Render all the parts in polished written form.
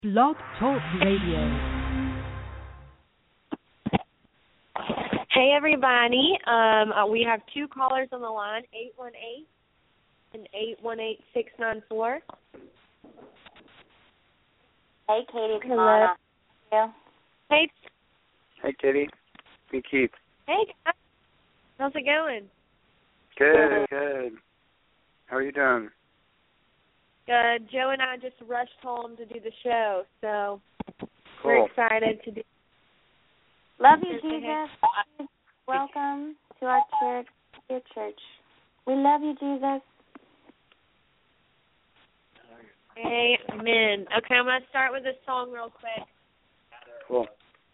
Blog Talk Radio. Hey, everybody. We have two callers on the line, 818 and 818-694. Hey, Katie. Hello. Yeah. Hey. Hey, Katie. Be Keith. Hey, guys. How's it going? Good. How are you doing? Good. Joe and I just rushed home to do the show, so Cool. we're excited to do. Love you, Jesus. Welcome to our church. Your church. We love you, Jesus. Amen. Okay, I'm going to start with this song real quick. Cool.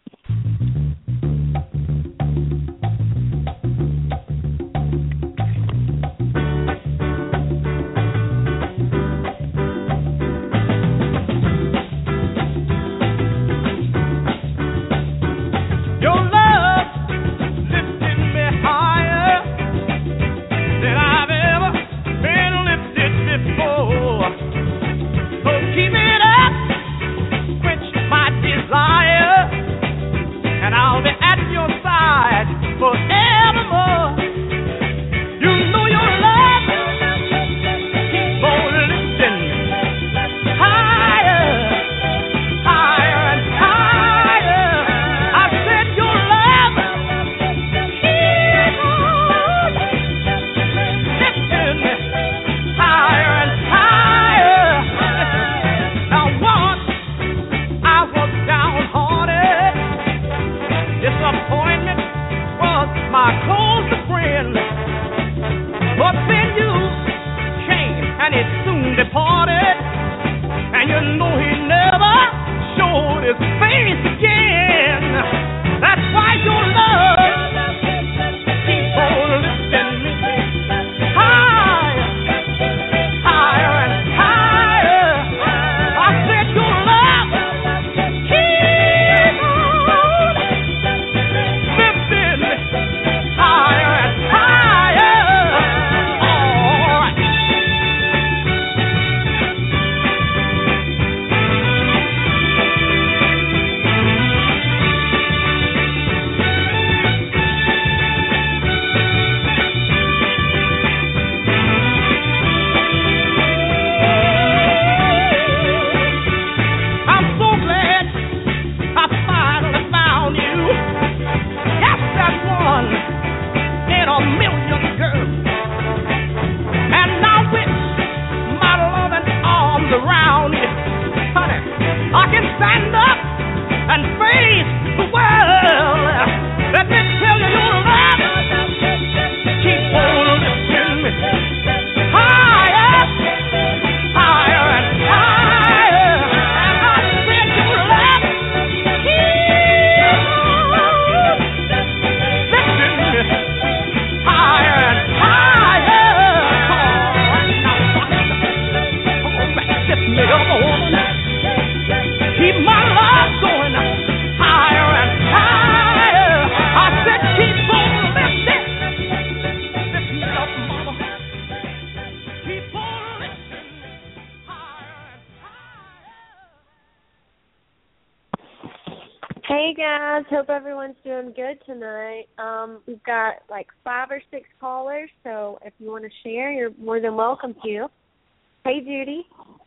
Hey, guys. Hope everyone's doing good tonight. We've got like 5 or 6 callers, so if you want to share, you're more than welcome to. Hey, Judy.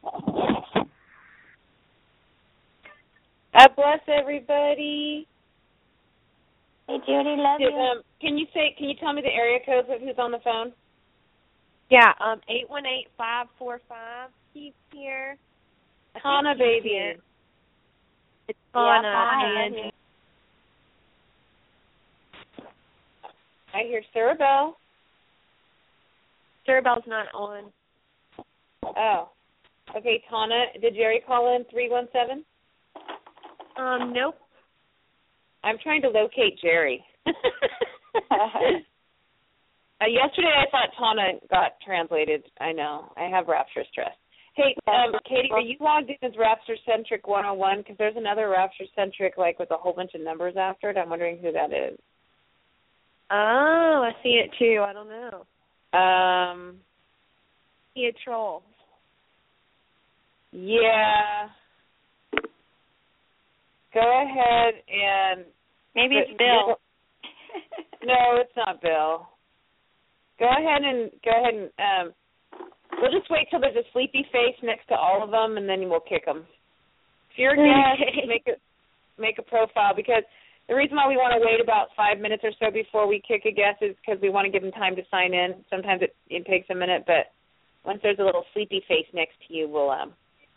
God bless everybody. Hey, Judy. Love you. Can you tell me the area codes of who's on the phone? Yeah, 818-545. Keith's here. Hannah, baby. Here. It's Hannah. Yeah, I hear Sarah Bell. Sarah Bell's not on. Oh. Okay, Tana. Did Jerry call in 317? Nope. I'm trying to locate Jerry. Yesterday I thought Tana got translated. I know. I have rapture stress. Hey, Katie, are you logged in as Rapture Centric 101? Because there's another Rapture Centric, like, with a whole bunch of numbers after it. I'm wondering who that is. Oh, I see it too. I don't know. See a troll. Yeah. ahead and maybe it's Bill. No, it's not Bill. Go ahead and we'll just wait till there's a sleepy face next to all of them, and then we'll kick them. If you're a guest, make a profile, because the reason why we want to wait about 5 minutes or so before we kick a guest is because we want to give them time to sign in. Sometimes it takes a minute, but once there's a little sleepy face next to you, and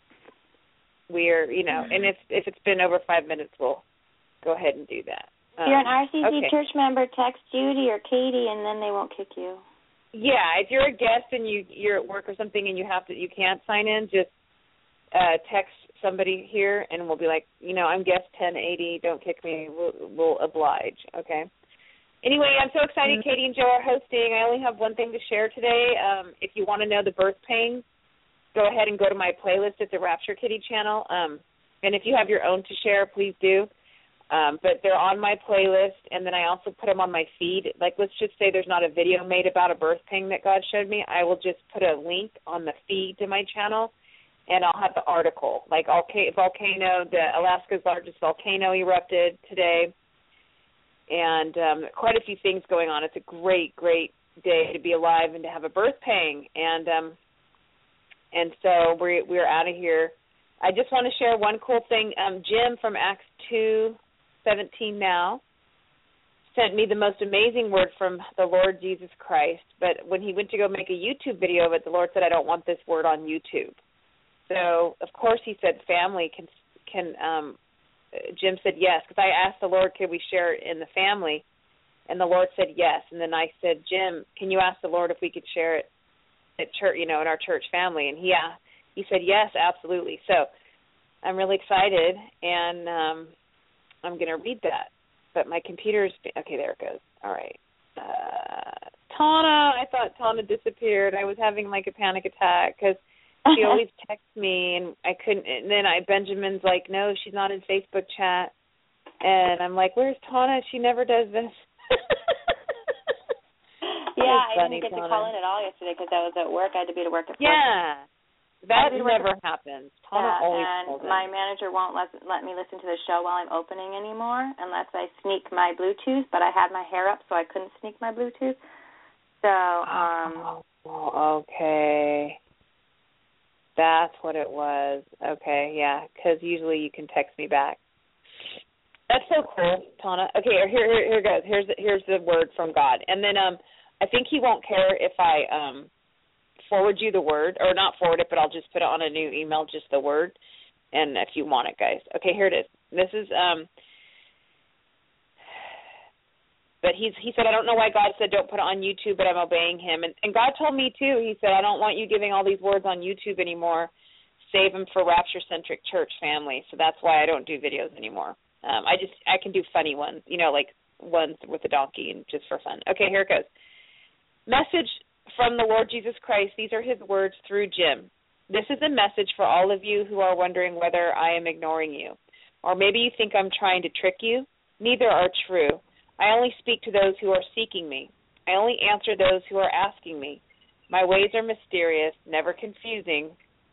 if it's been over 5 minutes, we'll go ahead and do that. If you're an RCC church member, text Judy or Katie, and then they won't kick you. Yeah, if you're a guest and you're at work or something and you can't sign in, just text somebody here and we'll be like, I'm guest 1080. Don't kick me. We'll oblige. Okay. Anyway, I'm so excited. Katie and Joe are hosting. I only have one thing to share today. If you want to know the birth pains, go ahead and go to my playlist at the Rapture Kitty channel. And if you have your own to share, please do. But they're on my playlist, and then I also put them on my feed. Like, let's just say there's not a video made about a birth pain that God showed me. I will just put a link on the feed to my channel, and I'll have the article. Like, Alaska's largest volcano erupted today, and quite a few things going on. It's a great, great day to be alive and to have a birth pain. And so we're out of here. I just want to share one cool thing. Jim from Acts 2:17 now sent me the most amazing word from the Lord Jesus Christ. But when he went to go make a YouTube video of it, the Lord said, I don't want this word on YouTube. So, of course, he said family can Jim said yes, because I asked the Lord, could we share it in the family? And the Lord said yes. And then I said, Jim, can you ask the Lord if we could share it at church, in our church family? And he said yes, absolutely. So I'm really excited, and I'm going to read that. But my computer's okay. There it goes. All right. Tana, I thought Tana disappeared. I was having like a panic attack because she always texts me, and I couldn't. And then Benjamin's like, no, she's not in Facebook chat, and I'm like, where's Tana? She never does this. Yeah, I didn't get to call in at all yesterday because I was at work. I had to be to work at 4. Yeah, that never happens. Tana always calls in. My manager won't let me listen to the show while I'm opening anymore unless I sneak my Bluetooth, but I had my hair up, so I couldn't sneak my Bluetooth. So, okay. That's what it was. Okay, yeah, because usually you can text me back. That's so cool, Tana. Okay, here goes. Here's the word from God. And then I think he won't care if I forward you the word, or not forward it, but I'll just put it on a new email, just the word, and if you want it, guys. Okay, here it is. This is, but he said, I don't know why God said don't put it on YouTube, but I'm obeying him. And God told me, too. He said, I don't want you giving all these words on YouTube anymore. Save them for Rapture-centric church family. So that's why I don't do videos anymore. I can do funny ones, like ones with a donkey and just for fun. Okay, here it goes. Message from the Lord Jesus Christ. These are his words through Jim. This is a message for all of you who are wondering whether I am ignoring you. Or maybe you think I'm trying to trick you. Neither are true. I only speak to those who are seeking me. I only answer those who are asking me. My ways are mysterious, never confusing.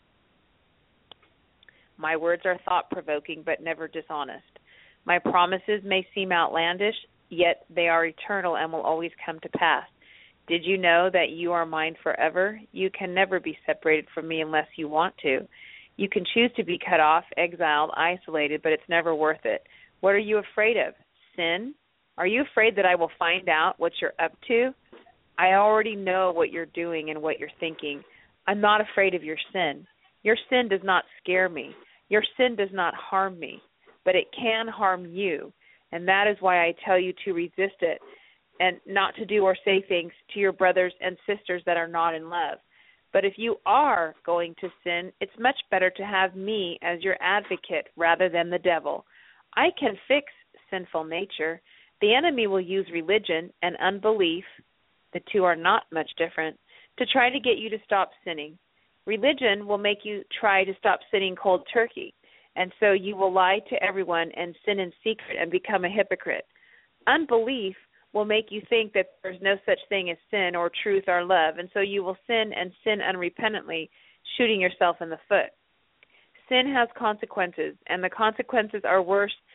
My words are thought-provoking, but never dishonest. My promises may seem outlandish, yet they are eternal and will always come to pass. Did you know that you are mine forever? You can never be separated from me unless you want to. You can choose to be cut off, exiled, isolated, but it's never worth it. What are you afraid of? Sin? Are you afraid that I will find out what you're up to? I already know what you're doing and what you're thinking. I'm not afraid of your sin. Your sin does not scare me. Your sin does not harm me, but it can harm you, and that is why I tell you to resist it and not to do or say things to your brothers and sisters that are not in love. But if you are going to sin, it's much better to have me as your advocate rather than the devil. I can fix sinful nature. The enemy will use religion and unbelief, the two are not much different, to try to get you to stop sinning. Religion will make you try to stop sinning cold turkey, and so you will lie to everyone and sin in secret and become a hypocrite. Unbelief will make you think that there's no such thing as sin or truth or love, and so you will sin and sin unrepentantly, shooting yourself in the foot. Sin has consequences, and the consequences are worse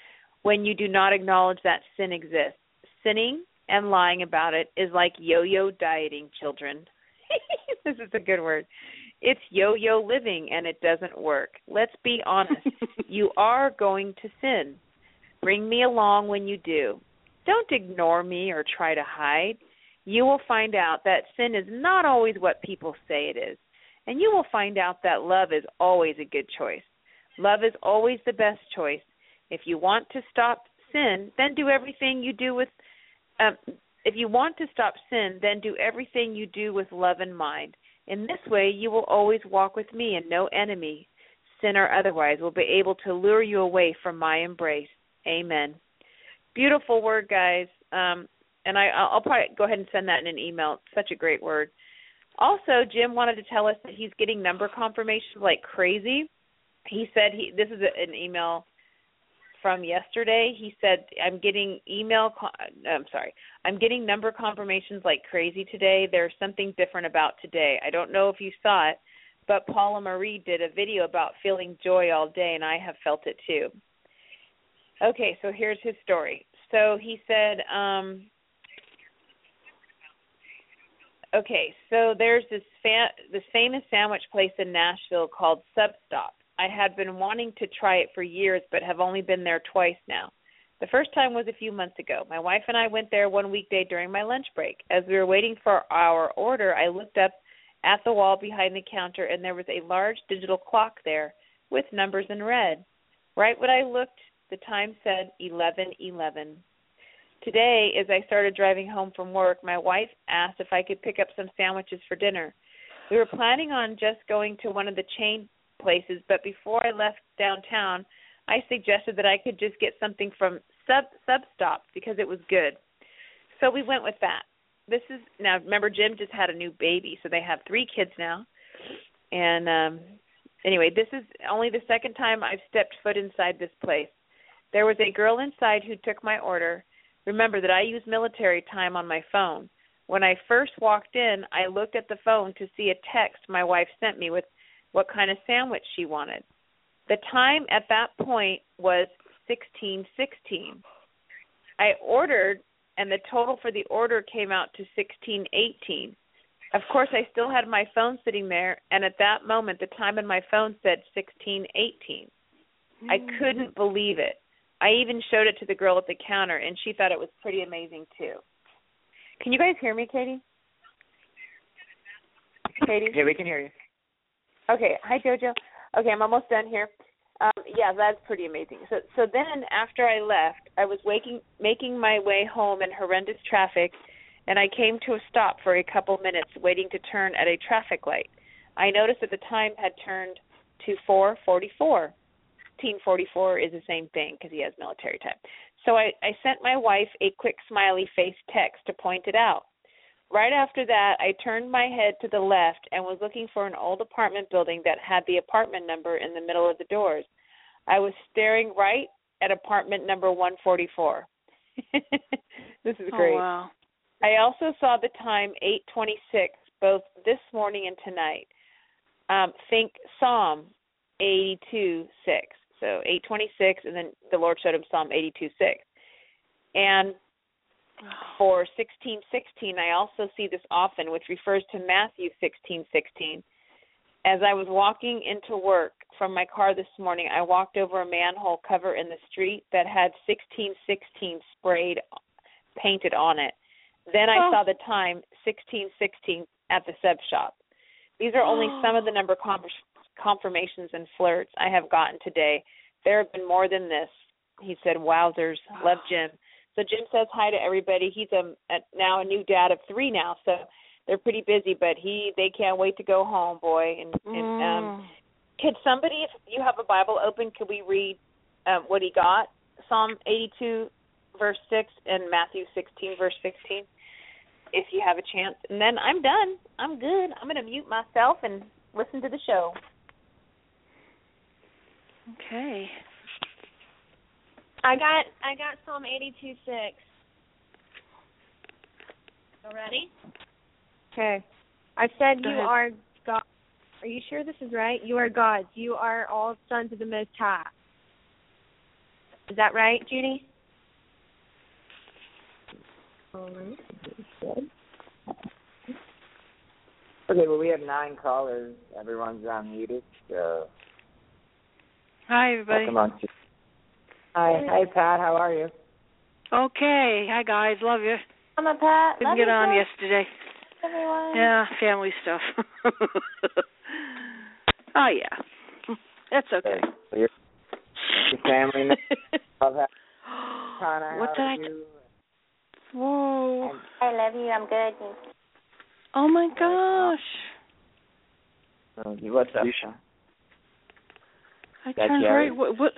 when you do not acknowledge that sin exists. Sinning and lying about it is like yo-yo dieting, children. This is a good word. It's yo-yo living, and it doesn't work. Let's be honest. You are going to sin. Bring me along when you do. Don't ignore me or try to hide. You will find out that sin is not always what people say it is. And you will find out that love is always a good choice. Love is always the best choice. If you want to stop sin, then do everything you do with if you want to stop sin, then do everything you do with love in mind. In this way, you will always walk with me, and no enemy, sin or otherwise, will be able to lure you away from my embrace. Amen. Beautiful word, guys. And I'll probably go ahead and send that in an email. It's such a great word. Also, Jim wanted to tell us that he's getting number confirmations like crazy. He said this is an email from yesterday. He said, I'm getting number confirmations like crazy today. There's something different about today. I don't know if you saw it, but Paula Marie did a video about feeling joy all day, and I have felt it too. Okay, so here's his story. So he said, so there's this famous sandwich place in Nashville called Substop. I had been wanting to try it for years, but have only been there twice now. The first time was a few months ago. My wife and I went there one weekday during my lunch break. As we were waiting for our order, I looked up at the wall behind the counter, and there was a large digital clock there with numbers in red. Right when I looked, the time said 11:11. Today, as I started driving home from work, my wife asked if I could pick up some sandwiches for dinner. We were planning on just going to one of the chain places, but before I left downtown, I suggested that I could just get something from Substop because it was good. So we went with that. This is now, remember, Jim just had a new baby, so they have 3 kids now. And anyway, this is only the second time I've stepped foot inside this place. There was a girl inside who took my order. Remember that I use military time on my phone. When I first walked in, I looked at the phone to see a text my wife sent me with what kind of sandwich she wanted. The time at that point was 16:16. I ordered, and the total for the order came out to 16:18. Of course, I still had my phone sitting there, and at that moment, the time on my phone said 16:18. I couldn't believe it. I even showed it to the girl at the counter, and she thought it was pretty amazing, too. Can you guys hear me, Katie? Katie? Yeah, we can hear you. Okay. Hi, JoJo. Okay, I'm almost done here. Yeah, that's pretty amazing. So then after I left, I was making my way home in horrendous traffic, and I came to a stop for a couple minutes waiting to turn at a traffic light. I noticed that the time had turned to 4:44. 16:44 is the same thing because he has military time. So I sent my wife a quick smiley face text to point it out. Right after that, I turned my head to the left and was looking for an old apartment building that had the apartment number in the middle of the doors. I was staring right at apartment number 144. This is great. Oh, wow. I also saw the time 8:26 both this morning and tonight. Think Psalm 82:6. So 8:26, and then the Lord showed him Psalm 82:6. And for 16:16, I also see this often, which refers to Matthew 16:16. As I was walking into work from my car this morning, I walked over a manhole cover in the street that had 16:16 painted on it. Then I saw the time 16:16 at the sub shop. These are only some of the number confirmations and flirts I have gotten today. There have been more than this. He said, wowzers. Love Jim. So Jim says hi to everybody. He's now a new dad of 3 now, so they're pretty busy, but they can't wait to go home, boy. And could somebody, if you have a Bible open, could we read what he got? Psalm 82, verse 6, and Matthew 16, verse 16, if you have a chance. And then I'm done. I'm good. I'm going to mute myself and listen to the show. Okay. I got Psalm 82:6. You ready? Okay. I said you are God. Are you sure this is right? You are gods. You are all sons of the Most High. Is that right, Judy? Okay, well, we have 9 callers. Everyone's unmuted, so... Hi, everybody. Welcome on. Hi, Pat. How are you? Okay. Hi, guys. Love you. I'm a Pat. Didn't get on yesterday. Everyone. Yeah, family stuff. Oh, yeah. That's okay. So your family love that. Connor, What how are did you? Whoa. I love you. I'm good. Oh, my gosh. What's up, Sean? I turned right.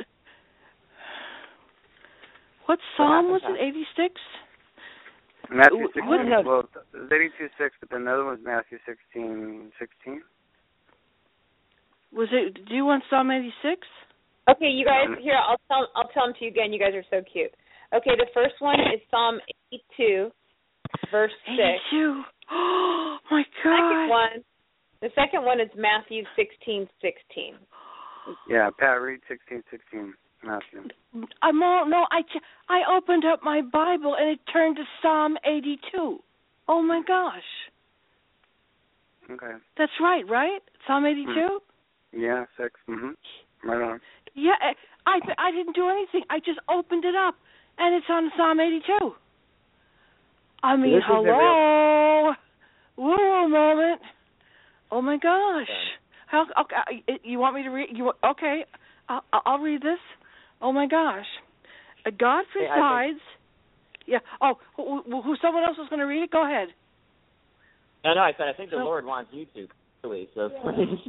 What psalm was it? 86? Matthew 16. What? Well, it was 82:6, but then the other one was Matthew 16:16. Was it? Do you want Psalm 86? Okay, you guys. Here, I'll tell them to you again. You guys are so cute. Okay, the first one is Psalm 82, verse 6. 82. Oh my God. The second one is Matthew 16:16. Yeah, Pat, read 16:16. Matthew. I opened up my Bible and it turned to Psalm 82. Oh my gosh. Okay. That's right? Psalm 82? Yeah, 6. Right on. Yeah, I didn't do anything. I just opened it up and it's on Psalm 82. I mean, hello. Whoa, moment. Oh my gosh. How? Okay, you want me to read? Okay, I'll read this. Oh my gosh. God presides. Yeah. Oh, who? Someone else was going to read it? Go ahead. No, I think the Lord wants you to, please. So please.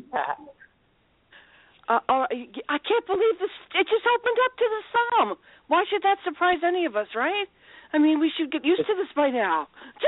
I can't believe this. It just opened up to the psalm. Why should that surprise any of us, right? I mean, we should get used to this by now.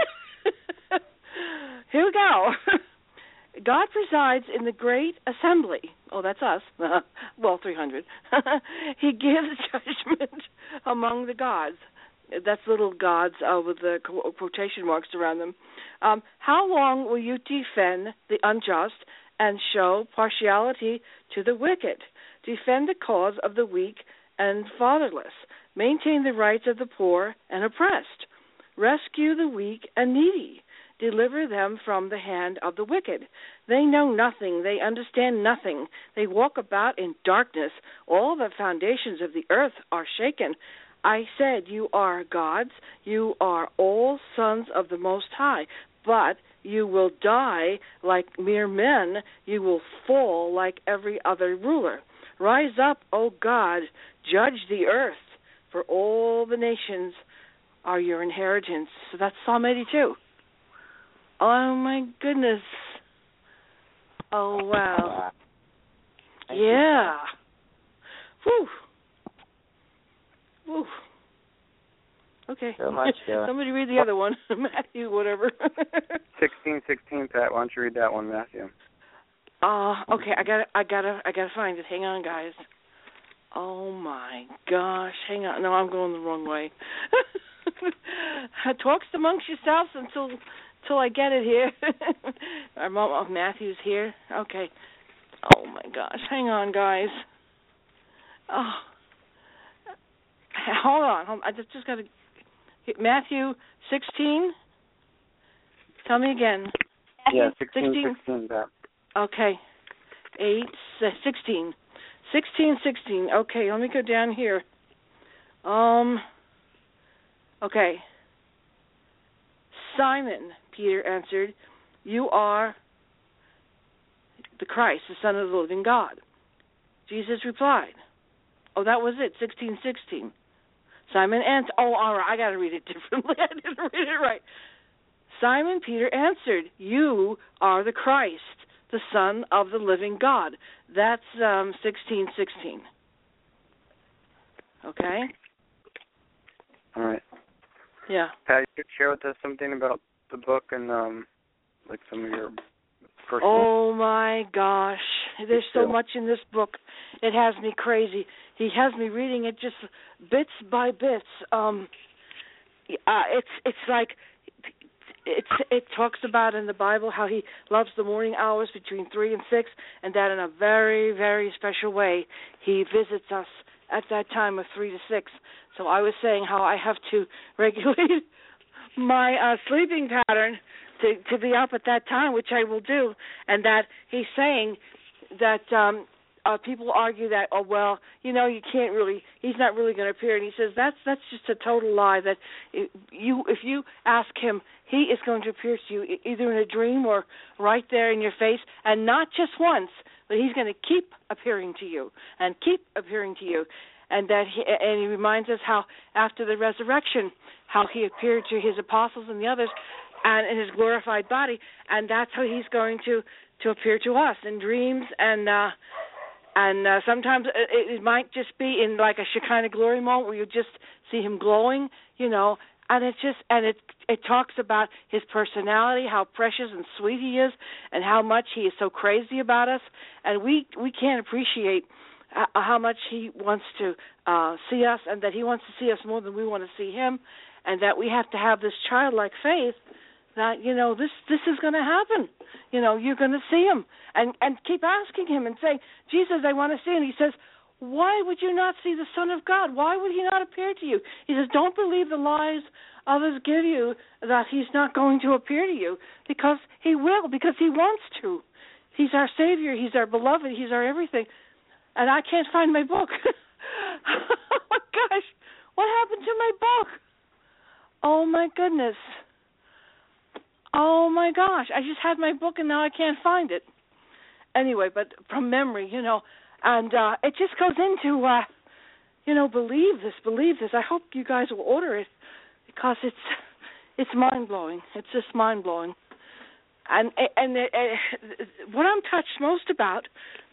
Here we go. God presides in the great assembly. Oh, that's us. Well, 300. He gives judgment among the gods. That's little gods with the quotation marks around them. How long will you defend the unjust and show partiality to the wicked? Defend the cause of the weak and fatherless. Maintain the rights of the poor and oppressed. Rescue the weak and needy. Deliver them from the hand of the wicked. They know nothing. They understand nothing. They walk about in darkness. All the foundations of the earth are shaken. I said, you are gods. You are all sons of the Most High. But you will die like mere men. You will fall like every other ruler. Rise up, O God. Judge the earth. For all the nations are your inheritance. So that's Psalm 82. Oh, my goodness. Oh, wow. Yeah. Whew. Whew. Okay. So much, somebody read the other one. Matthew, whatever. 16:16, Pat. Why don't you read that one, Matthew? Okay. I gotta find it. Hang on, guys. Oh my gosh. Hang on. No, I'm going the wrong way. Talks amongst yourselves until I get it here. Matthew's here. Okay. Oh my gosh. Hang on, guys. Oh. Hold on. I just got to... Matthew 16? Tell me again. Yeah, 16:16, Pat. Okay. 16. 16. Okay, let me go down here. Okay. Simon, Peter answered, you are the Christ, the Son of the living God. Jesus replied. Oh, that was it, 16:16. Simon answered. Oh, all right, I got to read it differently. I didn't read it right. Simon Peter answered, you are the Christ, the Son of the living God. That's 16:16. Okay? All right. Yeah. Pat, you could share with us something about the book and like some of your personal... Oh my gosh, there's so much in this book. It has me crazy. He has me reading it just bits by bits. It's like it talks about in the Bible how he loves the morning hours between 3 and 6, and that in a very, very special way he visits us at that time of 3 to 6. So I was saying how I have to regulate my sleeping pattern to be up at that time, which I will do, and that he's saying that people argue that, oh, well, you know, you can't really, he's not really going to appear. And he says that's just a total lie, that if you ask him, he is going to appear to you either in a dream or right there in your face, and not just once, but he's going to keep appearing to you and keep appearing to you. And that he reminds us how after the resurrection, how he appeared to his apostles and the others and in his glorified body, and that's how he's going to appear to us in dreams, and sometimes it might just be in like a Shekinah glory moment where you just see him glowing, you know, and it talks about his personality, how precious and sweet he is, and how much he is so crazy about us, and we can't appreciate how much he wants to see us, and that he wants to see us more than we want to see him, and that we have to have this childlike faith that, you know, this is going to happen. You know, you're going to see him, and keep asking him and saying, Jesus, I want to see him. He says, why would you not see the Son of God? Why would he not appear to you? He says, don't believe the lies others give you that he's not going to appear to you, because he will, because he wants to. He's our Savior. He's our beloved. He's our everything. And I can't find my book. Oh, my gosh. What happened to my book? Oh, my goodness. Oh, my gosh. I just had my book, and now I can't find it. Anyway, but from memory, you know, and it just goes into, you know, believe this. I hope you guys will order it, because it's mind-blowing. It's just mind-blowing. And what I'm touched most about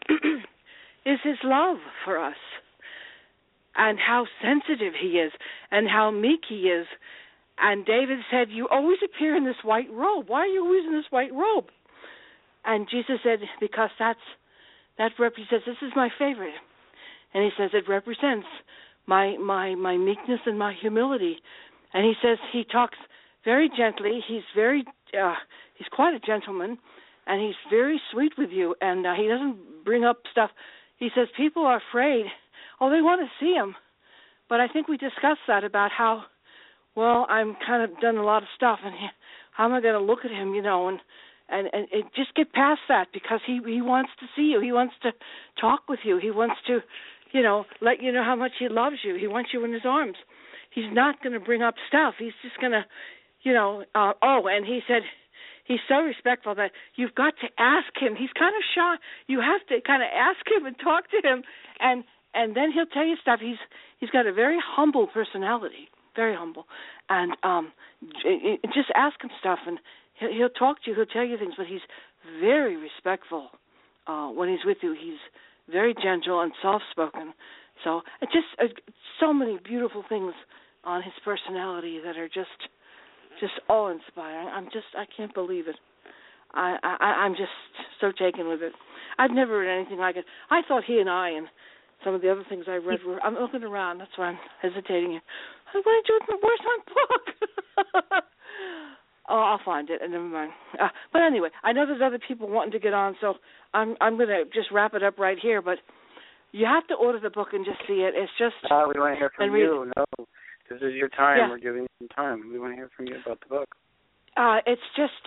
is his love for us, and how sensitive he is, and how meek he is. And David said, you always appear in this white robe. Why are you always in this white robe? And Jesus said, because that represents, this is my favorite. And he says, it represents my meekness and my humility. And he says, he talks very gently. He's quite a gentleman, and he's very sweet with you, and he doesn't bring up stuff. He says people are afraid. Oh, they want to see him. But I think we discussed that about how, well, I'm kind of done a lot of stuff, and how am I going to look at him, you know, and just get past that, because he wants to see you. He wants to talk with you. He wants to, you know, let you know how much he loves you. He wants you in his arms. He's not going to bring up stuff. He's just going to, you know, and he said, he's so respectful that you've got to ask him. He's kind of shy. You have to kind of ask him and talk to him, and then he'll tell you stuff. He's got a very humble personality, very humble, and just ask him stuff, and he'll talk to you. He'll tell you things, but he's very respectful when he's with you. He's very gentle and soft-spoken. So just so many beautiful things on his personality that are just awe-inspiring. I can't believe it. I'm just so taken with it. I've never read anything like it. I thought he and I and some of the other things I read were, I'm looking around, that's why I'm hesitating. What did you do? Where's my book? Oh, I'll find it, and never mind. But anyway, I know there's other people wanting to get on, so I'm going to just wrap it up right here, but you have to order the book and just see it. It's just... we want to hear from you. No, this is your time. Yeah. We're giving you some time. We want to hear from you about the book. It's just,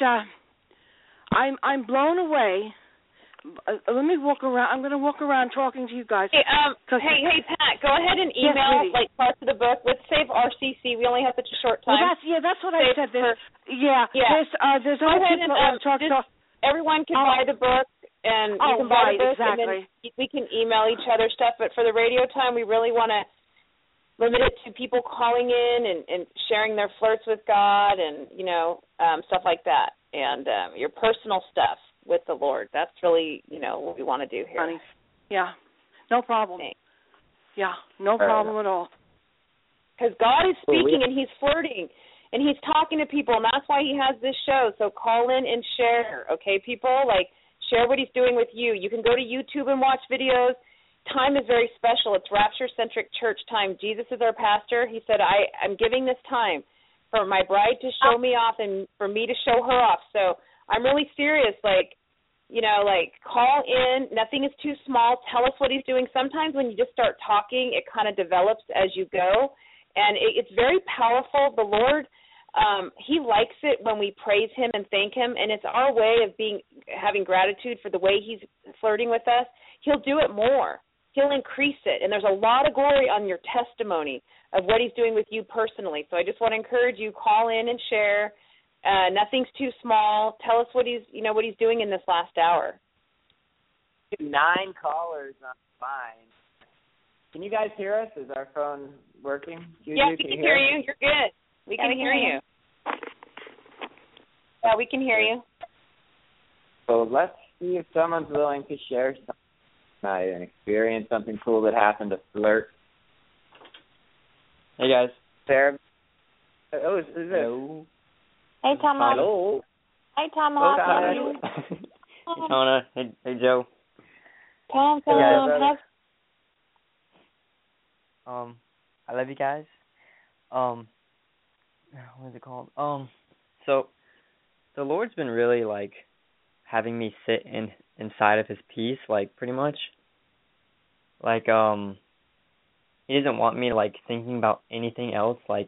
I'm blown away. Let me walk around. I'm going to walk around talking to you guys. Hey, Pat, go ahead and email parts of the book. Let's save RCC. We only have such a short time. Well, that's what I said. There's only people talk. Everyone can buy the book, and you can buy the book, exactly. And then we can email each other stuff. But for the radio time, we really want to limit it to people calling in and sharing their flirts with God, and stuff like that, and your personal stuff with the Lord. That's really, what we want to do here. Honey. Yeah, no problem. Thanks. Yeah, no problem at all. Because God is speaking, and he's flirting, and he's talking to people, and that's why he has this show. So call in and share, okay, people? Share what he's doing with you. You can go to YouTube and watch videos. Time is very special. It's Rapture-centric church time. Jesus is our pastor. He said, I'm giving this time for my bride to show me off and for me to show her off. So I'm really serious. like call in. Nothing is too small. Tell us what he's doing. Sometimes when you just start talking, it kind of develops as you go, and it's very powerful. The Lord, he likes it when we praise him and thank him, and it's our way of having gratitude for the way he's flirting with us. He'll do it more. He'll increase it, and there's a lot of glory on your testimony of what he's doing with you personally. So I just want to encourage you, call in and share. Nothing's too small. Tell us what he's doing in this last hour. 9 callers on mine. Can you guys hear us? Is our phone working? Yes, we can hear you. You're good. We can hear you. Yeah, we can hear you. So let's see if someone's willing to share something tonight and experience something cool that happened to flirt. Hey, guys. Sarah. Oh, is it? Hello. Hey, Tom. Hello. Hey, Tom. Hello, How are you? Hey, Tona. Hey, Joe. Tom. I love you guys. What is it called? So the Lord's been really like having me sit inside of his peace, like pretty much. Like he doesn't want me like thinking about anything else, like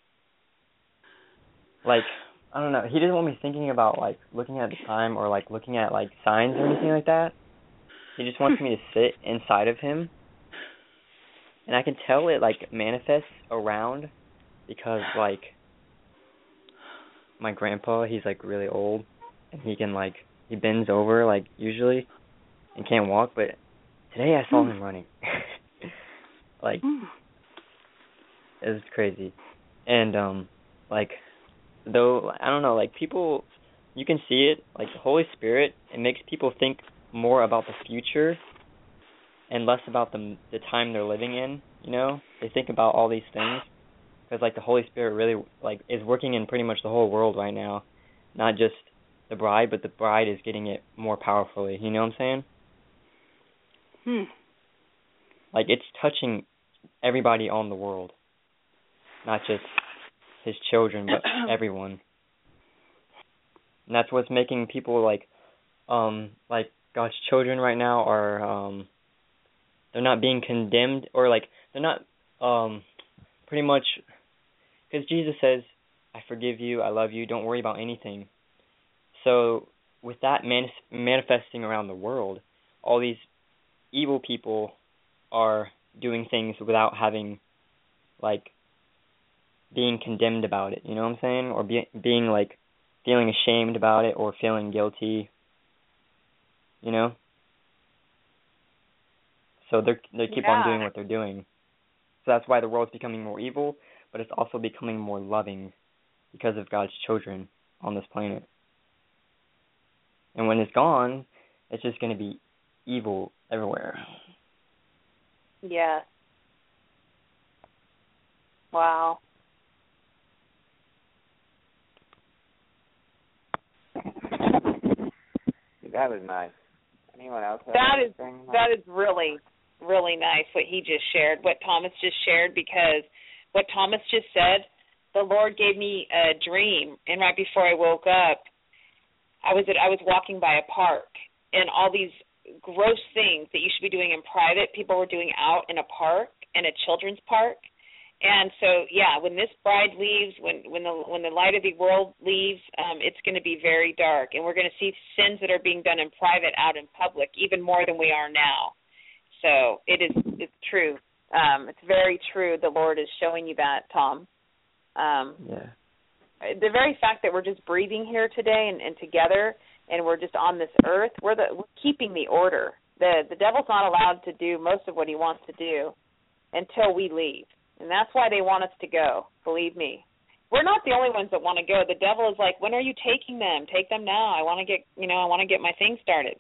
I don't know. He doesn't want me thinking about like looking at the time or like looking at like signs or anything like that. He just wants me to sit inside of him. And I can tell it like manifests around because like my grandpa, he's like really old and he bends over like usually and can't walk, but today I saw him running. Like it was crazy. And like though I don't know, like people, you can see it, like the Holy Spirit, it makes people think more about the future and less about the time they're living in, you know? They think about all these things because like the Holy Spirit really like is working in pretty much the whole world right now, not just the bride, but the bride is getting it more powerfully, you know what I'm saying? Like it's touching everybody on the world, not just his children, but everyone. And that's what's making people like God's children right now are they're not being condemned, or like they're not pretty much, because Jesus says, I forgive you, I love you, don't worry about anything. So with that manifesting around the world, all these evil people are doing things without having like being condemned about it, you know what I'm saying? Or being like feeling ashamed about it or feeling guilty, you know? So they keep on doing what they're doing. So that's why the world's becoming more evil, but it's also becoming more loving because of God's children on this planet. And when it's gone, it's just going to be evil everywhere. Yeah. Wow. That was nice. Anyone else? That is really, really nice what he just shared, what Thomas just shared, because what Thomas just said, the Lord gave me a dream, and right before I woke up, I was walking by a park, and all these gross things that you should be doing in private, people were doing out in a park, in a children's park. And so, yeah, when this bride leaves, when the light of the world leaves, it's going to be very dark, and we're going to see sins that are being done in private out in public, even more than we are now. So it's true. It's very true. The Lord is showing you that, Tom. Yeah. The very fact that we're just breathing here today and together, and we're just on this earth, we're keeping the order. The devil's not allowed to do most of what he wants to do until we leave. And that's why they want us to go, believe me. We're not the only ones that want to go. The devil is like, when are you taking them? Take them now. I want to get my thing started.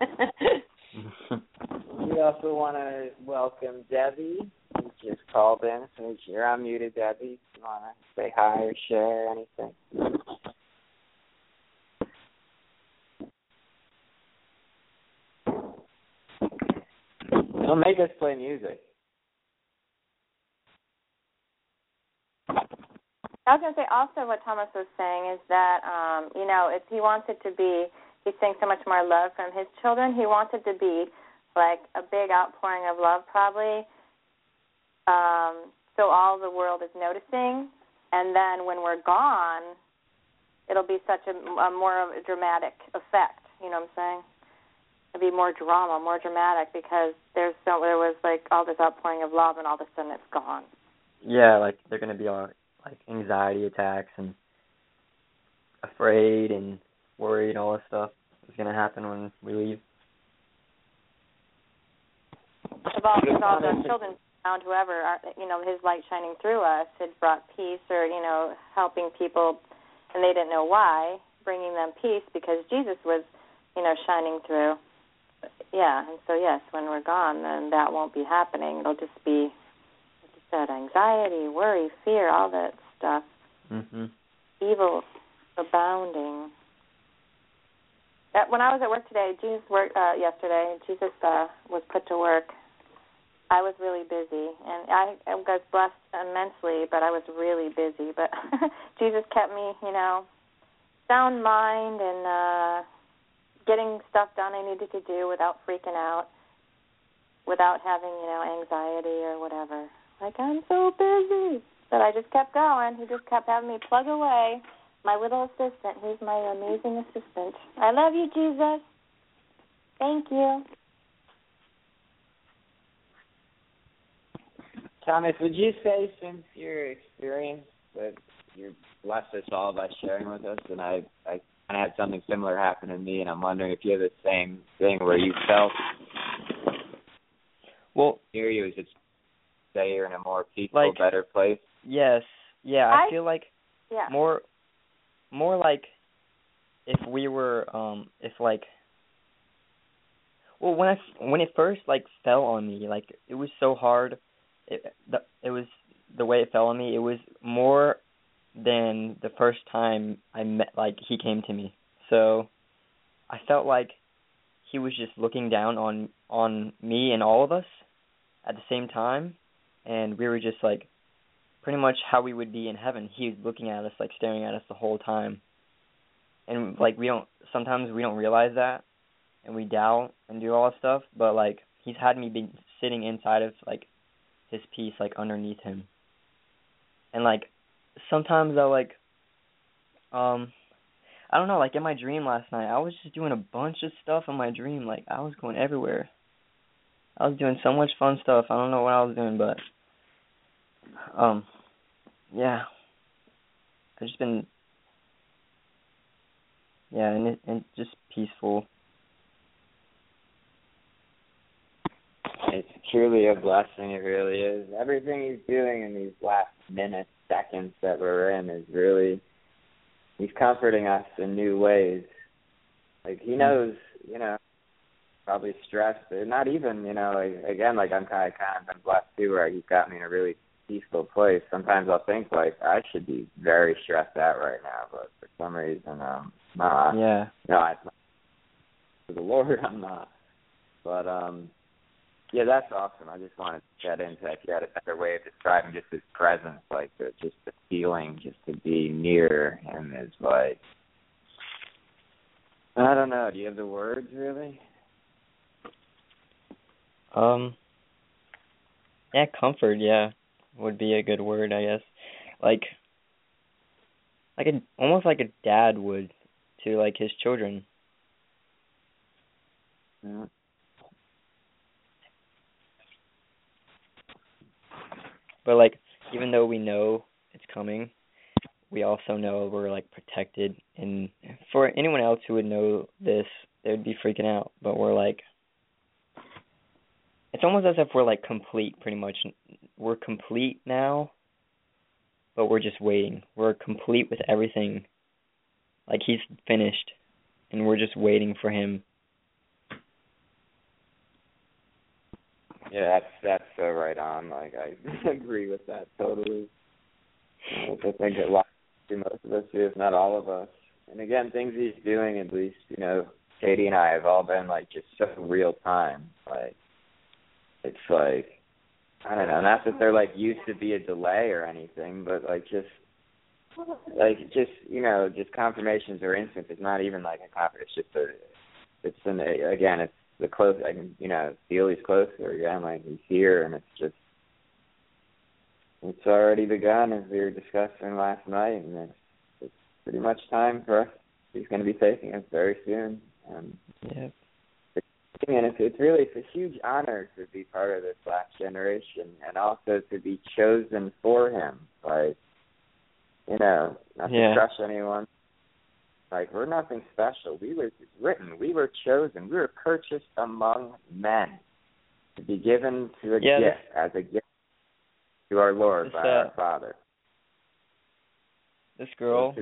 We also want to welcome Debbie, who just called in. So you're unmuted, Debbie. If you want to say hi or share anything. Don't make us play music. I was going to say also what Thomas was saying is that, if he wants it to be he's seeing so much more love from his children. He wants it to be like a big outpouring of love, probably, so all the world is noticing. And then when we're gone, it'll be such a more of a dramatic effect. You know what I'm saying? It'll be more drama, more dramatic, because there was like all this outpouring of love, and all of a sudden it's gone. Yeah, like they're gonna be all like anxiety attacks and afraid and worried. All this stuff is gonna happen when we leave. If all the children found whoever, his light shining through us had brought peace, or, helping people, and they didn't know why, bringing them peace because Jesus was, shining through. Yeah, and so, yes, when we're gone, then that won't be happening. It'll just be, like you said, anxiety, worry, fear, all that stuff. Mm-hmm. Evil abounding. When I was at work today, yesterday, Jesus was put to work. I was really busy, and I was blessed immensely, but I was really busy. But Jesus kept me, sound mind and getting stuff done I needed to do without freaking out, without having, anxiety or whatever. Like, I'm so busy. But I just kept going. He just kept having me plug away. My little assistant. He's my amazing assistant. I love you, Jesus. Thank you. Thomas, would you say, since your experience, that you're blessed us all by sharing with us, and I kind of had something similar happen to me, and I'm wondering if you have the same thing where you felt, well, hear you, is it say you're in a more peaceful, better place? Yes. Yeah, I feel like more like if we were, when it first, fell on me, it was so hard. It was the way it fell on me. It was more than the first time I met, he came to me. So I felt like he was just looking down on me and all of us at the same time, and we were just pretty much how we would be in heaven. He was looking at us, staring at us the whole time, and sometimes we don't realize that, and we doubt and do all that stuff. But he's had me be sitting inside of his peace, underneath him. And sometimes I I don't know, in my dream last night, I was just doing a bunch of stuff in my dream. I was going everywhere. I was doing so much fun stuff. I don't know what I was doing, but yeah. I've just been and just peaceful. It's truly a blessing, it really is. Everything he's doing in these last minutes, seconds that we're in is really, he's comforting us in new ways. He knows, probably stressed, not even, again, I'm kind of been blessed too, where he's got me in a really peaceful place. Sometimes I'll think, I should be very stressed out right now, but for some reason, not. Yeah. No, for the Lord, I'm not. But, yeah, that's awesome. I just wanted to get into that. If you had a better way of describing just his presence, just the feeling, just to be near him is I don't know. Do you have the words, really? Yeah, comfort, would be a good word, I guess. Almost like a dad would to, his children. Yeah. But, even though we know it's coming, we also know we're, protected. And for anyone else who would know this, they would be freaking out. But we're, it's almost as if we're, complete, pretty much. We're complete now, but we're just waiting. We're complete with everything. He's finished, and we're just waiting for him. Yeah, that's so right on. I agree with that totally. I think a lot, most of us do, if not all of us. And again, things he's doing, at least, Katie and I have all been just so real time. It's I don't know, not that there used to be a delay or anything, but just like just just confirmations or instance. It's not even like a confirmation. It's the close. I can feel he's closer again. Like he's here, and it's already begun, as we were discussing last night, and it's pretty much time for us. He's going to be facing us very soon. Yeah. And it's a huge honor to be part of this last generation, and also to be chosen for him. Like, not to crush anyone. Like, we're nothing special. We were chosen. We were purchased among men to be given to as a gift to our Lord by our Father. This girl,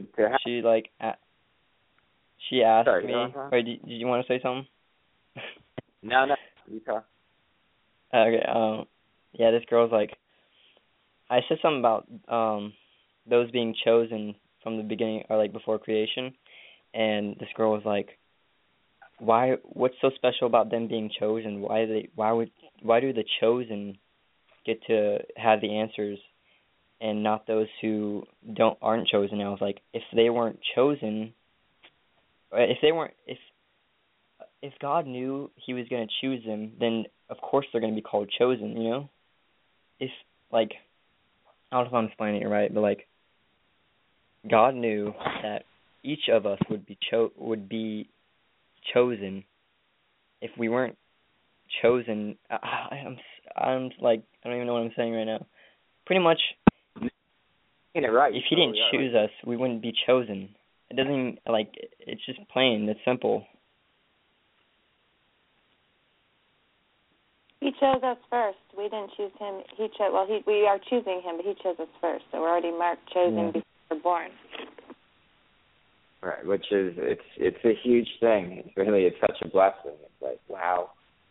she asked me. Wait, did you want to say something? No, you talk. Okay. This girl's like, I said something about those being chosen from the beginning, or like before creation, and this girl was like, "Why? What's so special about them being chosen? Why do the chosen get to have the answers, and not those who aren't chosen?" And I was like, if they weren't chosen, if God knew he was going to choose them, then of course they're going to be called chosen, If, like, I don't know if I'm explaining it right, but, like, God knew that each of us would be chosen. If we weren't chosen, I'm like, I don't even know what I'm saying right now. Pretty much, right. If he didn't choose us, we wouldn't be chosen. It doesn't even, like, it's just plain, it's simple. He chose us first. We didn't choose him. We are choosing him, but he chose us first. So we're already marked chosen before we're born. Right, which is it's a huge thing. It's such a blessing. It's like, wow.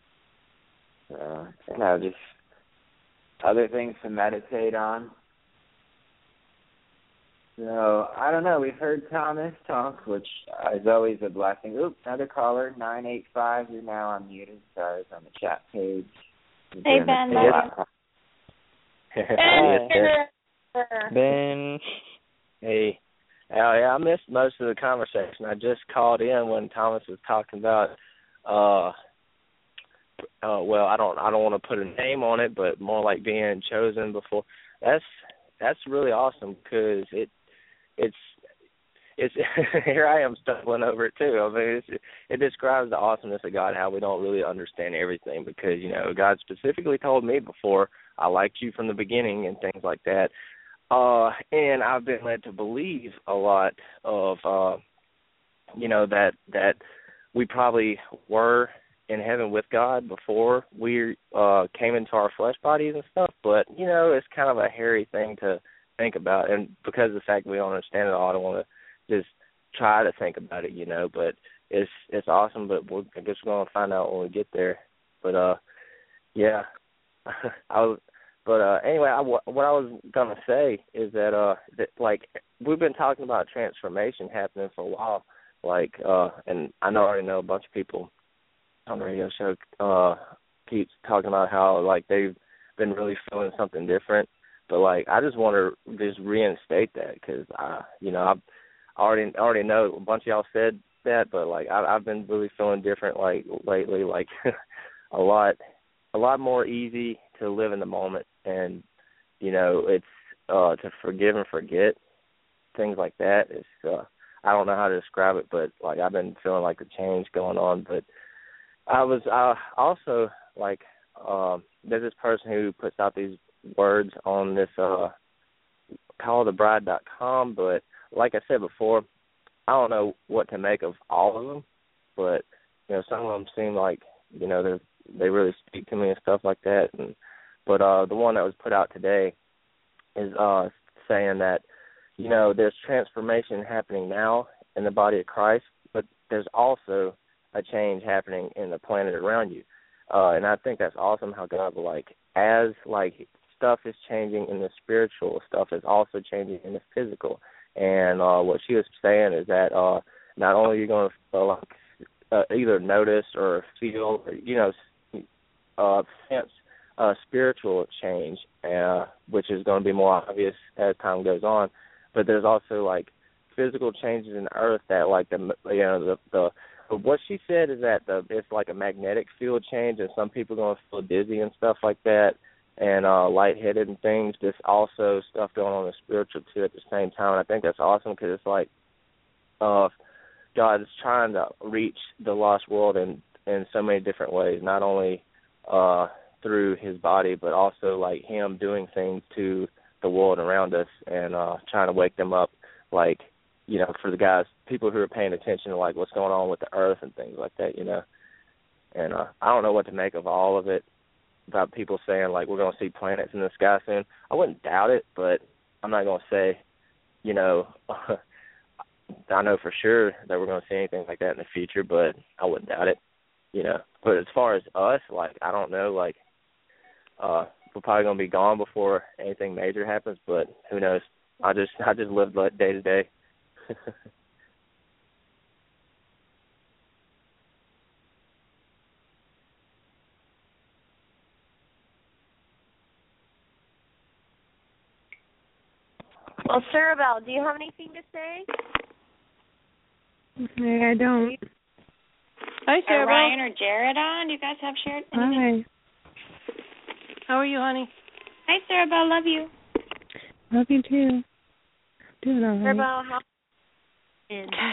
Just other things to meditate on. So, I don't know. We've heard Thomas talk, which is always a blessing. Oops, another caller, 985. You're now unmuted. Sorry, it's on the chat page. Hey, Ben. Ben. Hey. I missed most of the conversation. I just called in when Thomas was talking about, I don't want to put a name on it, but more like being chosen before. That's really awesome, because it's here I am stumbling over it too. I mean, it describes the awesomeness of God, how we don't really understand everything, because God specifically told me before, I liked you from the beginning and things like that. And I've been led to believe a lot of that we probably were in heaven with God before we came into our flesh bodies and stuff, but it's kind of a hairy thing to think about, and because of the fact that we don't understand it all, I don't want to just try to think about it, but it's awesome, but I guess we're going to find out when we get there. But anyway, what I was going to say is that like, we've been talking about transformation happening for a while, like, and I already know a bunch of people on the radio show keeps talking about how, like, they've been really feeling something different, but, like, I just want to just reinstate that, because, I already know a bunch of y'all said that, but, like, I've been really feeling different, like, lately, like, a lot more easy to live in the moment, and it's to forgive and forget, things like that. It's I don't know how to describe it, but like, I've been feeling like a change going on. But I was also like, there's this person who puts out these words on this callthebride.com, but like I said before, I don't know what to make of all of them, but some of them seem like they really speak to me and stuff like that. But the one that was put out today is saying that, there's transformation happening now in the body of Christ, but there's also a change happening in the planet around you. And I think that's awesome how God, as stuff is changing in the spiritual, stuff is also changing in the physical. And what she was saying is that not only are you going to either notice or feel, sense spiritual change, which is going to be more obvious as time goes on, but there's also like physical changes in the earth that like the what she said is that it's like a magnetic field change, and some people are going to feel dizzy and stuff like that, and lightheaded and things. There's also stuff going on in the spiritual too at the same time. And I think that's awesome because it's like God is trying to reach the lost world in so many different ways, not only through his body, but also like him doing things to the world around us and trying to wake them up, like, you know, for the guys, people who are paying attention to like what's going on with the earth and things like that, you know. And I don't know what to make of all of it, about people saying like we're going to see planets in the sky soon. I wouldn't doubt it, but I'm not going to say, you know, I know for sure that we're going to see anything like that in the future, but I wouldn't doubt it, you know. But as far as us, like, I don't know, like, we're probably going to be gone before anything major happens, but who knows? I just live like day to day. Well, Sarabelle, do you have anything to say? I don't. Hi, Sarabelle. Are Ryan or Jared on? Do you guys have shared anything? Hi. How are you, honey? Hi, Sarabelle. Love you. Love you too. Doing all right. Sarabelle, how? Okay.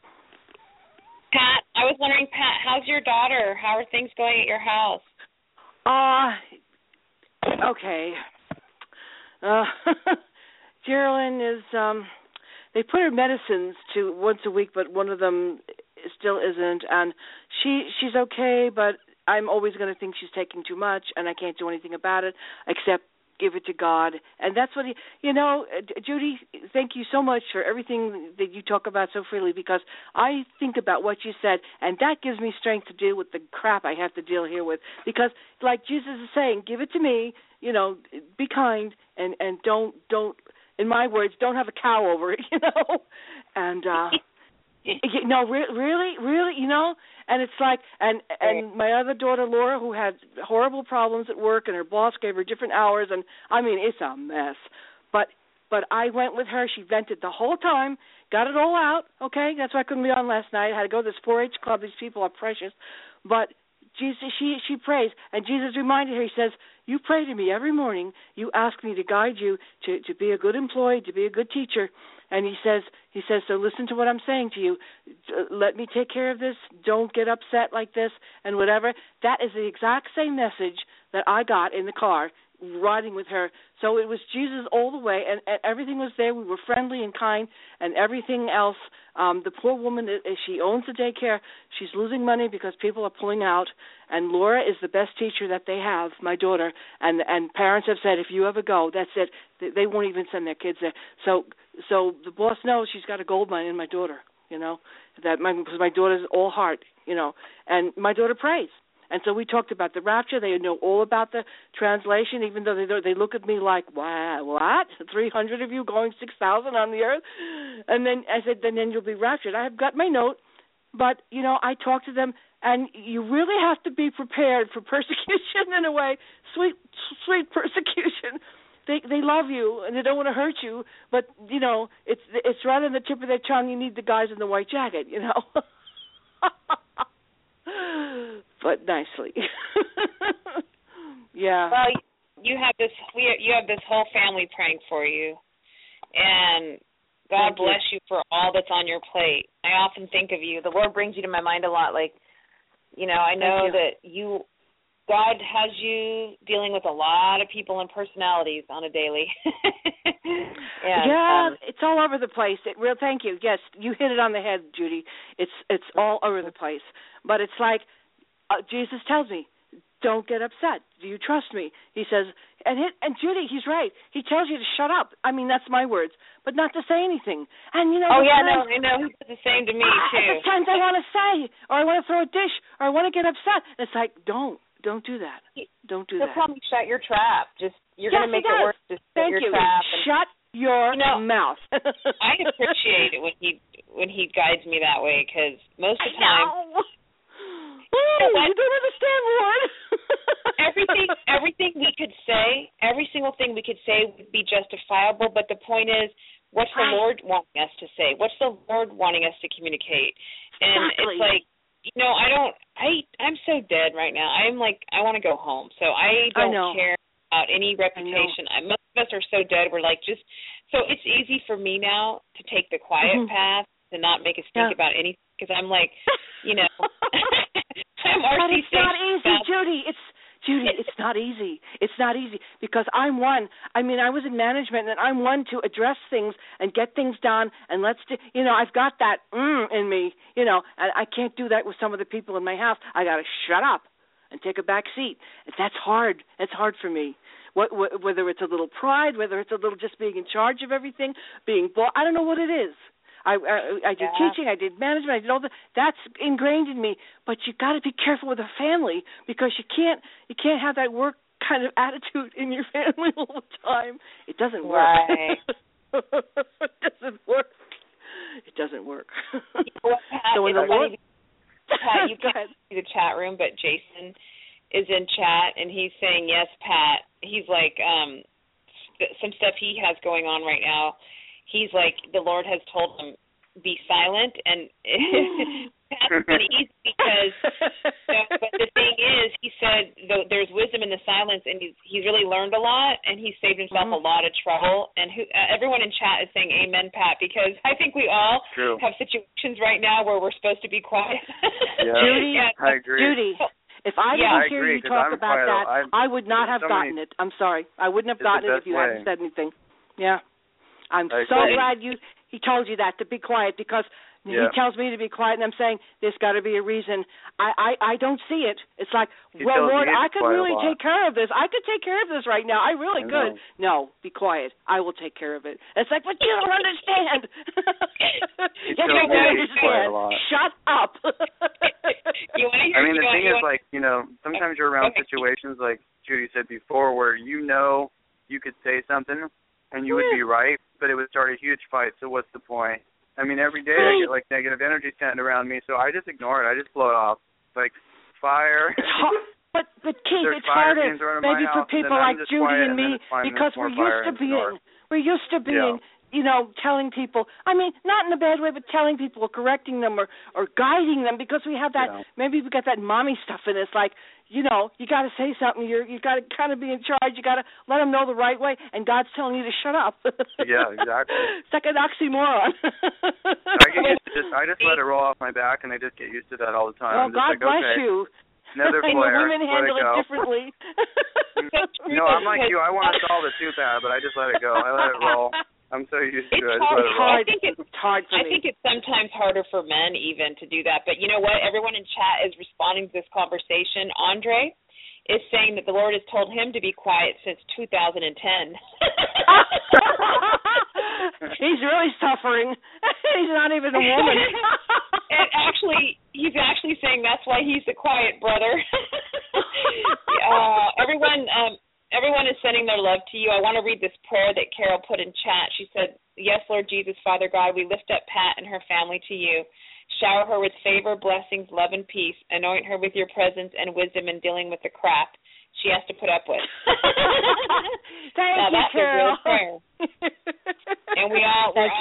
Pat, I was wondering, Pat, how's your daughter? How are things going at your house? Okay. Geraldine is, they put her medicines to once a week, but one of them still isn't, and she's okay, but I'm always going to think she's taking too much, and I can't do anything about it except give it to God. And that's what Judy, thank you so much for everything that you talk about so freely, because I think about what you said, and that gives me strength to deal with the crap I have to deal here with. Because, like Jesus is saying, give it to me, you know, be kind, and don't, in my words, don't have a cow over it, you know. And no, really, you know. And it's like, and my other daughter, Laura, who had horrible problems at work, and her boss gave her different hours, and I mean, it's a mess. But I went with her. She vented the whole time, got it all out. Okay, that's why I couldn't be on last night. I had to go to this 4-H club. These people are precious. But Jesus, she prays, and Jesus reminded her. He says, "You pray to me every morning. You ask me to guide you to be a good employee, to be a good teacher." And he says, so listen to what I'm saying to you. Let me take care of this. Don't get upset like this and whatever. That is the exact same message that I got in the car riding with her. So it was Jesus all the way, and everything was there. We were friendly and kind and everything else. The poor woman, she owns the daycare. She's losing money because people are pulling out. And Laura is the best teacher that they have, my daughter. And parents have said, if you ever go, that's it. They won't even send their kids there. So the boss knows she's got a gold mine in my daughter, you know, because my daughter's all heart, you know. And my daughter prays. And so we talked about the rapture. They know all about the translation, even though they look at me like, wow, what? 300 of you going 6,000 on the earth? And then I said, then you'll be raptured. I have got my note, but, you know, I talked to them, and you really have to be prepared for persecution in a way, sweet persecution. They love you, and they don't want to hurt you, but, you know, it's right on the tip of their tongue. You need the guys in the white jacket, you know. But nicely. Yeah. Well, you have this whole family praying for you, and God bless you for all that's on your plate. I often think of you. The Lord brings you to my mind a lot. Like, you know, I know that God has you dealing with a lot of people and personalities on a daily. And, it's all over the place. Thank you. Yes, you hit it on the head, Judy. It's all over the place. But it's like Jesus tells me, don't get upset. Do you trust me? He says, and Judy, he's right. He tells you to shut up. I mean, that's my words, but not to say anything. And, you know, I know. He did the same to me, too. At times I want to say, or I want to throw a dish, or I want to get upset. It's like, don't do that. Don't do that. He'll tell me, shut your trap. You're going to make it worse. Just shut your trap. Shut your mouth. I appreciate it when he guides me that way, because most of the time. You don't understand what? everything we could say, every single thing we could say would be justifiable, but the point is what's the Lord wanting us to say? What's the Lord wanting us to communicate? And exactly. It's like, I'm so dead right now. I'm like, I want to go home. So I don't care about any reputation. Most of us are so dead. We're like, so it's easy for me now to take the quiet path, to not make us think about anything, because I'm like, I'm but it's not easy, Judy. It's not easy. It's not easy because I was in management, and I'm one to address things and get things done, and I've got that in me, and I can't do that with some of the people in my house. I got to shut up and take a back seat. That's hard. It's hard for me. Whether it's a little pride, whether it's a little just being in charge of everything, I don't know what it is. I did teaching, I did management, I did all that. That's ingrained in me. But you got to be careful with a family because you can't have that work kind of attitude in your family all the time. It doesn't work. Right. It doesn't work. Pat, so when the Lord, Pat, you can't see the chat room, but Jason is in chat and he's saying yes, Pat. He's like some stuff he has going on right now. He's like, the Lord has told him, be silent, and that's pretty easy because, but the thing is, he said there's wisdom in the silence, and he's really learned a lot, and he's saved himself a lot of trouble, and everyone in chat is saying amen, Pat, because I think we all have situations right now where we're supposed to be quiet. Judy, I agree. Judy. If I didn't hear you talk about that, I would not have gotten it. I'm sorry. I wouldn't have gotten it if you hadn't said anything. Yeah. I'm so glad he told you that, to be quiet, because he tells me to be quiet, and I'm saying there's got to be a reason. I don't see it. It's like, Lord, I could really take care of this. I could take care of this right now. I really could. No, be quiet. I will take care of it. It's like, but you don't understand. You don't understand. Shut up. You want to hear? I mean, the thing is, like, sometimes you're around situations, like Judy said before, where you could say something and you would be right, but it would start a huge fight, so what's the point? I mean, every day I get, like, negative energy sent around me, so I just ignore it. I just blow it off. Like, fire. But Keith, it's harder maybe for people like Judy and me, because we're used to being telling people, I mean, not in a bad way, but telling people or correcting them or guiding them, because we have that, maybe we got that mommy stuff in us, like, you got to say something, you got to kind of be in charge, you got to let them know the right way, and God's telling you to shut up. Yeah, exactly. It's like an oxymoron. I just let it roll off my back, and I just get used to that all the time. Well, God bless you. Another flare. Women handle it differently. No, I'm like you. I want to solve it too bad, but I just let it go. I let it roll. I'm so used to it. I think it's hard for me. I think it's sometimes harder for men even to do that. But you know what? Everyone in chat is responding to this conversation. Andre is saying that the Lord has told him to be quiet since 2010. He's really suffering. He's not even a woman. And he's actually saying that's why he's the quiet brother. Everyone is sending their love to you. I want to read this prayer that Carol put in chat. She said, yes, Lord Jesus, Father God, we lift up Pat and her family to you. Shower her with favor, blessings, love, and peace. Anoint her with your presence and wisdom in dealing with the crap she has to put up with. Thank you, Carol. And we're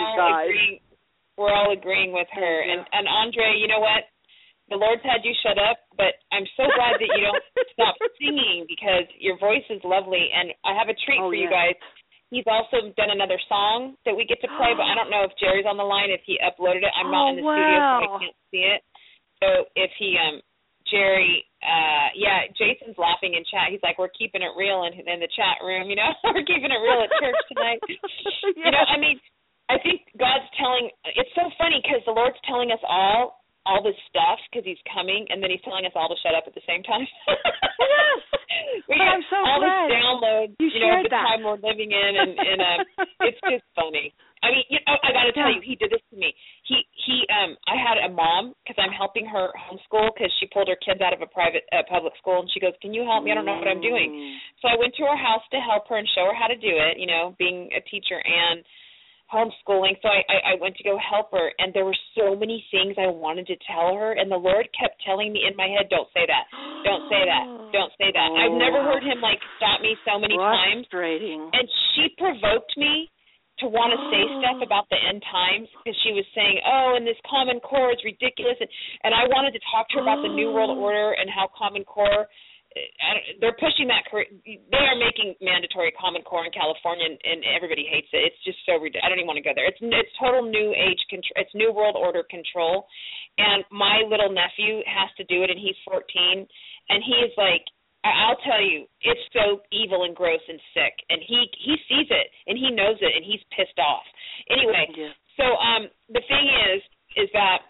all agreeing with her. And Andre, you know what? The Lord's had you shut up, but I'm so glad that you don't stop singing, because your voice is lovely. And I have a treat for you guys. He's also done another song that we get to play, but I don't know if Jerry's on the line, if he uploaded it. I'm not in the studio, so I can't see it. So if he, Jerry, Jason's laughing in chat. He's like, we're keeping it real in the chat room, We're keeping it real at church tonight. I mean, I think God's it's so funny because the Lord's telling us all this stuff because he's coming, and then he's telling us all to shut up at the same time. Yes. We get I'm so all glad this download, you shared the time we're living in, and it's just funny. I mean, I got to tell you, he did this to me. I had a mom, because I'm helping her homeschool, because she pulled her kids out of a public school, and she goes, can you help me? I don't know what I'm doing. So I went to her house to help her and show her how to do it, being a teacher and homeschooling. So I went to go help her, and there were so many things I wanted to tell her, and the Lord kept telling me in my head, don't say that, don't say that, don't say that. I've never heard him stop me so many times. Frustrating. And she provoked me to want to say stuff about the end times, because she was saying, oh, and this Common Core is ridiculous, and I wanted to talk to her about the New World Order and how Common Core, they're pushing that. They are making mandatory Common Core in California, and everybody hates it. It's just so ridiculous. I don't even want to go there. It's total New Age control. It's New World Order control, and my little nephew has to do it, and he's 14, and he is like, I'll tell you, it's so evil and gross and sick, and he sees it, and he knows it, and he's pissed off. Anyway, so the thing is that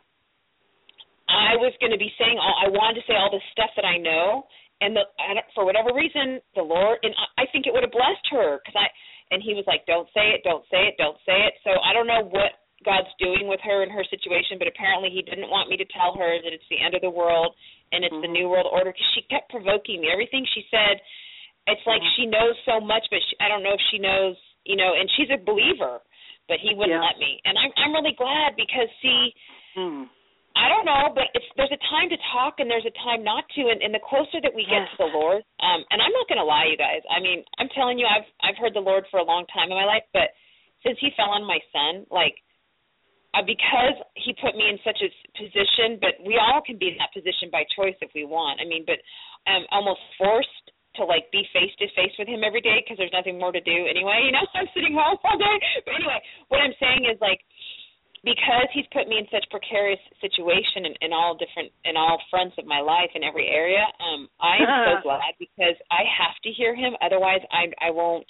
I was going to be saying I wanted to say all this stuff that I know, and for whatever reason, the Lord, and I think it would have blessed her, and he was like, don't say it, don't say it, don't say it. So I don't know what God's doing with her and her situation, but apparently he didn't want me to tell her that it's the end of the world and it's the New World Order, because she kept provoking me. Everything she said, it's like she knows so much, but I don't know if she knows, and she's a believer, but he wouldn't let me. And I'm really glad, because, see, I don't know, but there's a time to talk and there's a time not to, and the closer that we get to the Lord, and I'm not going to lie, you guys. I mean, I'm telling you, I've heard the Lord for a long time in my life, but since he fell on my son, because he put me in such a position, but we all can be in that position by choice if we want. I mean, but I'm almost forced to, be face-to-face with him every day because there's nothing more to do anyway. I'm sitting home all day. But anyway, what I'm saying is, because he's put me in such precarious situation in all fronts of my life in every area, I am so glad, because I have to hear him. Otherwise, I won't.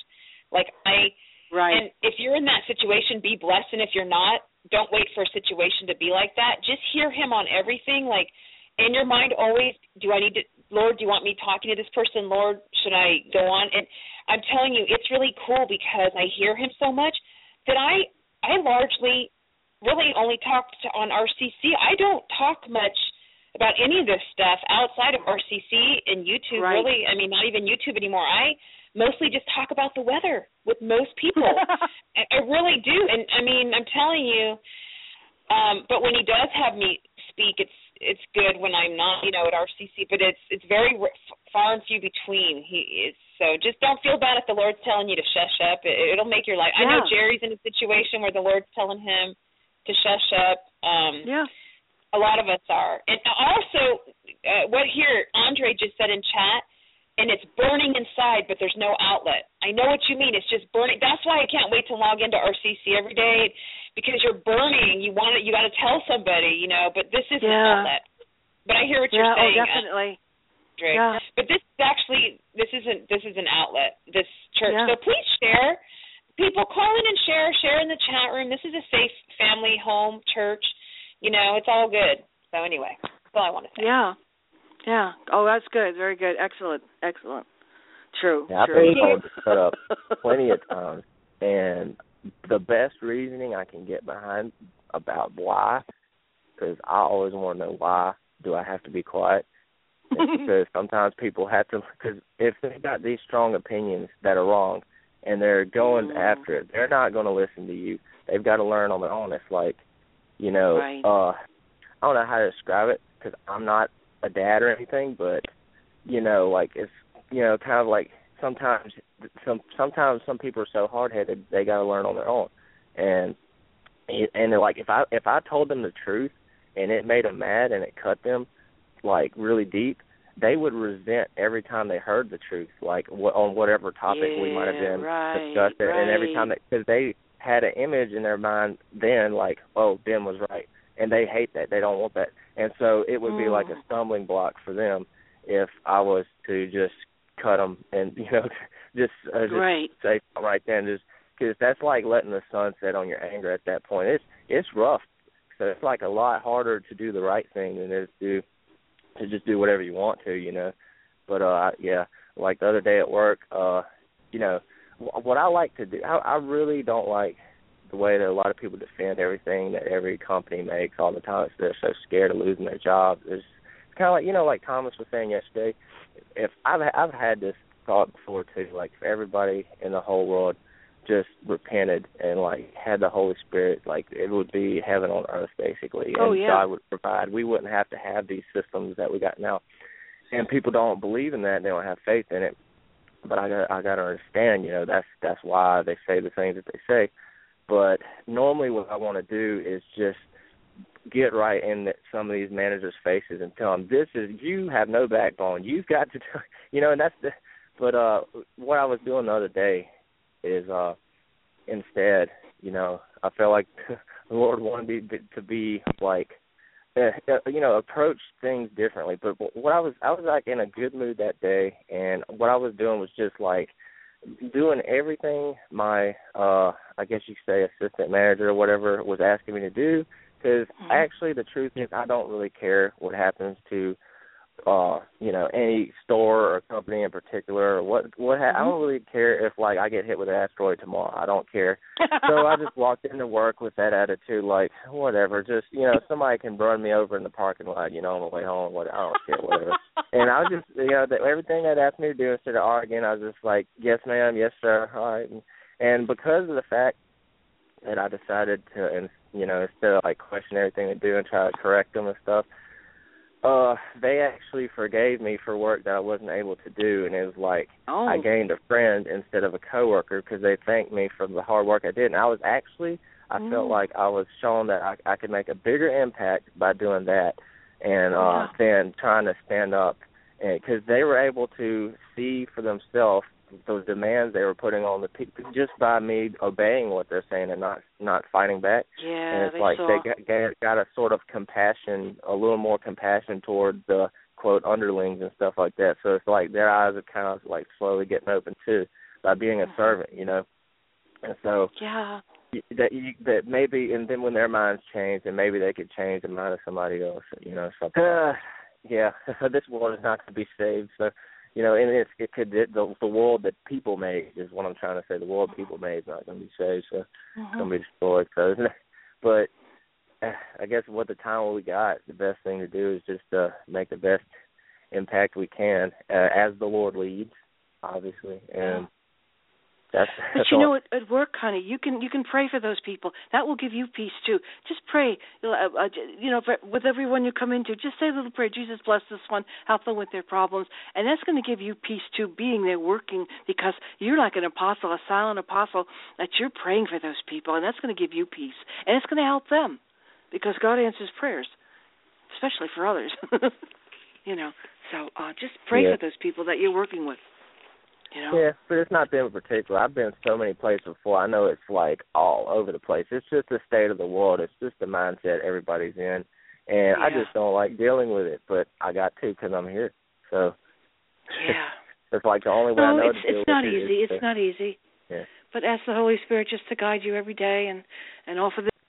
And if you're in that situation, be blessed. And if you're not, don't wait for a situation to be like that. Just hear him on everything. In your mind always, Lord, do you want me talking to this person? Lord, should I go on? And I'm telling you, it's really cool, because I hear him so much that I largely really only talk on RCC. I don't talk much about any of this stuff outside of RCC and YouTube, really. I mean, not even YouTube anymore. I mostly just talk about the weather with most people. I really do. And, I mean, I'm telling you, but when he does have me speak, it's good when I'm not, at RCC, but it's very far and few between. So just don't feel bad if the Lord's telling you to shush up. It'll make your life. I know Jerry's in a situation where the Lord's telling him to shush up. A lot of us are. And also, Andre just said in chat, and it's burning inside, but there's no outlet. I know what you mean. It's just burning. That's why I can't wait to log into RCC every day, because you're burning. You got to tell somebody, but this is an outlet. But I hear what you're saying. Oh, definitely. Drake. But this is an outlet, this church. So please share. People call in and share in the chat room. This is a safe family home church. It's all good. So anyway, that's all I want to say. Yeah. Oh, that's good. Very good. Excellent. True. Yeah, I've been told to shut up plenty of times, and the best reasoning I can get behind about why, because I always want to know why do I have to be quiet. It's because sometimes people have to, because if they've got these strong opinions that are wrong and they're going after it, they're not going to listen to you. They've got to learn on their own. It's like, I don't know how to describe it, because I'm not a dad or anything, but it's kind of like sometimes some people are so hard-headed they got to learn on their own, and if I told them the truth and it made them mad and it cut them really deep, they would resent every time they heard the truth, on whatever topic we might have been discussing, and every time because they had an image in their mind then Ben was right. And they hate that. They don't want that. And so it would be like a stumbling block for them if I was to just cut them and, just say right then. Because that's like letting the sun set on your anger at that point. It's rough. So it's a lot harder to do the right thing than it is to just do whatever you want to, But, the other day at work, what I like to do, I really don't like the way that a lot of people defend everything that every company makes all the time. They're so scared of losing their jobs. It's kind of like Thomas was saying yesterday. If I've had this thought before too, if everybody in the whole world just repented and had the Holy Spirit, it would be heaven on earth basically. And God would provide. We wouldn't have to have these systems that we got now. And people don't believe in that. They don't have faith in it. But I got to understand, that's why they say the things that they say. But normally what I want to do is just get right in some of these managers' faces and tell them, you have no backbone. You've got to, and that's the, but what I was doing the other day is instead, I felt like the Lord wanted me to be like, approach things differently. But what I was like in a good mood that day, and what I was doing was just like doing everything my, I guess you could say assistant manager or whatever was asking me to do. Because actually, the truth is, I don't really care what happens to, any store or company in particular. Or I don't really care if I get hit with an asteroid tomorrow. I don't care. So I just walked into work with that attitude, like whatever. Just somebody can run me over in the parking lot, on the way home. I don't care, whatever. And I was just, everything they'd asked me to do instead of arguing, I was just like, yes, ma'am, yes, sir, all right. And because of the fact that I decided to, instead of question everything they do and try to correct them and stuff, they actually forgave me for work that I wasn't able to do, and it was like I gained a friend instead of a coworker because they thanked me for the hard work I did. And I was actually, I felt like I was shown that I could make a bigger impact by doing that, and than trying to stand up, because they were able to see for themselves those demands they were putting on the people just by me obeying what they're saying and not fighting back. Yeah, and it's they got a sort of compassion, a little more compassion towards the quote underlings and stuff like that. So it's like their eyes are kind of slowly getting open too by being a servant, And so that maybe, and then when their minds change, then maybe they could change the mind of somebody else, So this world is not going to be saved, so. And the world that people made is what I'm trying to say. The world people made is not going to be saved, so it's going to be destroyed. So, but I guess what the time we got, the best thing to do is just make the best impact we can as the Lord leads, obviously, and. But at work, honey, you can pray for those people. That will give you peace too. Just pray, with everyone you come into. Just say a little prayer. Jesus, bless this one, help them with their problems, and that's going to give you peace too. Being there, working, because you're like an apostle, a silent apostle, that you're praying for those people, and that's going to give you peace, and it's going to help them, because God answers prayers, especially for others. So just pray for those people that you're working with. Yeah, but it's not them in particular. I've been so many places before. I know it's all over the place. It's just the state of the world. It's just the mindset everybody's in. And I just don't like dealing with it, but I got to because I'm here. So it's the only way I know to deal with it. It's not easy. It's not easy. Yeah. But ask the Holy Spirit just to guide you every day and offer the